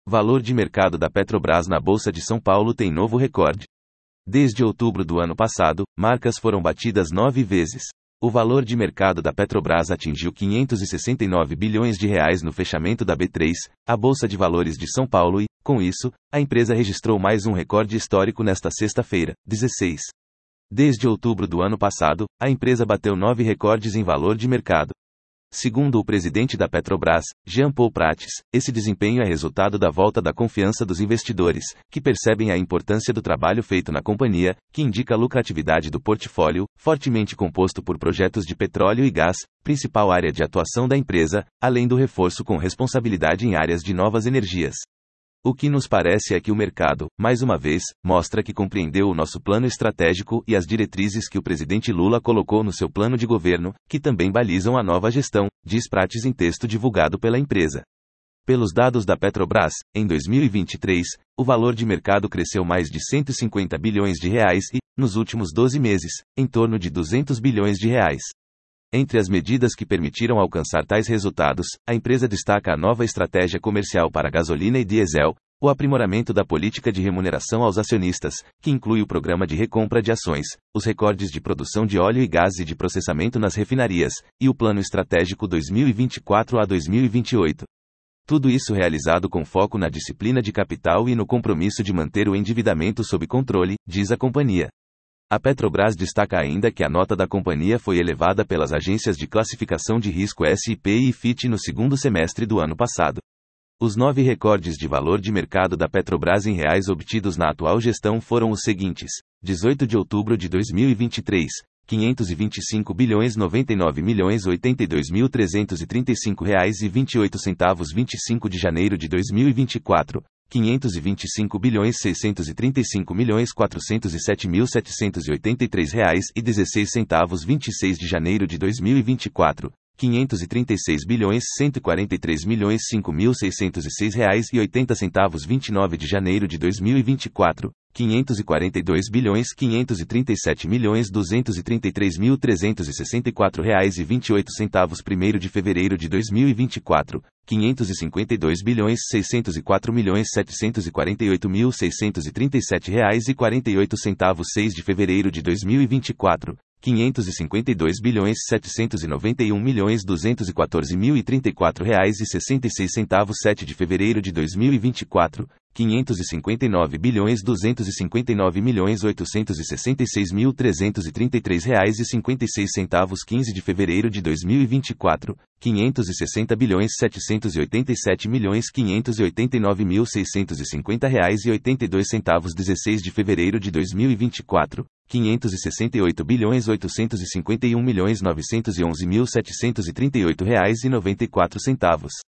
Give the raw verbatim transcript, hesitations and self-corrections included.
Valor de mercado da Petrobras na Bolsa de São Paulo tem novo recorde. Desde outubro do ano passado, marcas foram batidas nove vezes. O valor de mercado da Petrobras atingiu quinhentos e sessenta e nove bilhões de reais no fechamento da B três, a Bolsa de Valores de São Paulo e, com isso, a empresa registrou mais um recorde histórico nesta sexta-feira, dezesseis. Desde outubro do ano passado, a empresa bateu nove recordes em valor de mercado. Segundo o presidente da Petrobras, Jean Paul Prates, esse desempenho é resultado da volta da confiança dos investidores, que percebem a importância do trabalho feito na companhia, que indica a lucratividade do portfólio, fortemente composto por projetos de petróleo e gás, principal área de atuação da empresa, além do reforço com responsabilidade em áreas de novas energias. O que nos parece é que o mercado, mais uma vez, mostra que compreendeu o nosso plano estratégico e as diretrizes que o presidente Lula colocou no seu plano de governo, que também balizam a nova gestão, diz Prates em texto divulgado pela empresa. Pelos dados da Petrobras, em dois mil e vinte e três, o valor de mercado cresceu mais de cento e cinquenta bilhões de reais e, nos últimos doze meses, em torno de duzentos bilhões de reais. Entre as medidas que permitiram alcançar tais resultados, a empresa destaca a nova estratégia comercial para gasolina e diesel, o aprimoramento da política de remuneração aos acionistas, que inclui o programa de recompra de ações, os recordes de produção de óleo e gás e de processamento nas refinarias, e o Plano Estratégico dois mil e vinte e quatro a dois mil e vinte e oito. Tudo isso realizado com foco na disciplina de capital e no compromisso de manter o endividamento sob controle, diz a companhia. A Petrobras destaca ainda que a nota da companhia foi elevada pelas agências de classificação de risco S e P e Fitch no segundo semestre do ano passado. Os nove recordes de valor de mercado da Petrobras em reais obtidos na atual gestão foram os seguintes: dezoito de outubro de dois mil e vinte e três, quinhentos e vinte e cinco bilhões noventa e nove milhões oitenta e dois mil trezentos e trinta e cinco reais e vinte e oito centavos, vinte e cinco de janeiro de dois mil e vinte e quatro, quinhentos e vinte e cinco bilhões seiscentos e trinta e cinco milhões quatrocentos e sete mil setecentos e oitenta e três reais e dezesseis centavos, vinte e seis de janeiro de dois mil e vinte e quatro, quinhentos e trinta e seis bilhões cento e quarenta e três milhões cinco mil seiscentos e seis reais e oitenta centavos, vinte e nove de janeiro de dois mil e vinte e quatro, quinhentos e quarenta e dois bilhões quinhentos e trinta e sete milhões duzentos e trinta e três mil trezentos e sessenta e quatro reais e vinte e oito centavos, primeiro de fevereiro de dois mil e vinte e quatro, quinhentos e cinquenta e dois bilhões seiscentos e quatro milhões setecentos e quarenta e oito mil seiscentos e trinta e sete reais e quarenta e oito centavos, seis de fevereiro de dois mil e vinte e quatro, quinhentos e cinquenta e dois bilhões setecentos e noventa e um milhões duzentos e quatorze mil e trinta e quatro reais e sessenta e seis centavos, sete de fevereiro de dois mil e vinte e quatro, quinhentos e cinquenta e nove bilhões duzentos e cinquenta e nove milhões oitocentos e sessenta e seis mil trezentos e trinta e três reais e cinquenta e seis centavos, quinze de fevereiro de dois mil e vinte e quatro, quinhentos e sessenta bilhões setecentos e oitenta e sete milhões quinhentos e oitenta e nove mil seiscentos e cinquenta reais e oitenta e dois centavos, dezesseis de fevereiro de dois mil e vinte e quatro, quinhentos e sessenta e oito bilhões oitocentos e cinquenta e um milhões novecentos e onze mil setecentos e trinta e oito reais e noventa e quatro centavos.